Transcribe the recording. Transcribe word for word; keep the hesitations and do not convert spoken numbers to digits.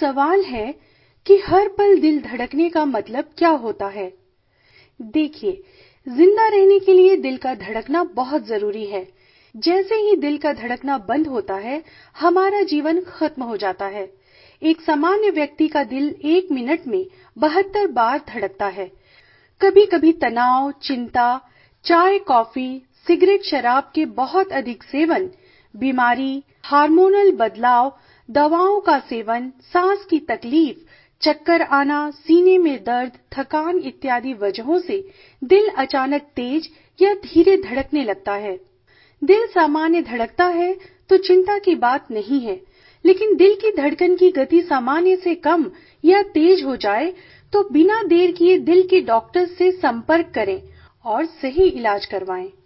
सवाल है कि हर पल दिल धड़कने का मतलब क्या होता है। देखिए, जिंदा रहने के लिए दिल का धड़कना बहुत जरूरी है। जैसे ही दिल का धड़कना बंद होता है, हमारा जीवन खत्म हो जाता है। एक सामान्य व्यक्ति का दिल एक मिनट में बहत्तर बार धड़कता है। कभी कभी तनाव, चिंता, चाय, कॉफी, सिगरेट, शराब के बहुत अधिक सेवन, बीमारी, हार्मोनल बदलाव, दवाओं का सेवन, सांस की तकलीफ, चक्कर आना, सीने में दर्द, थकान इत्यादि वजहों से दिल अचानक तेज या धीरे धड़कने लगता है। दिल सामान्य धड़कता है तो चिंता की बात नहीं है, लेकिन दिल की धड़कन की गति सामान्य से कम या तेज हो जाए तो बिना देर किए दिल के डॉक्टर से संपर्क करें और सही इलाज करवाएं।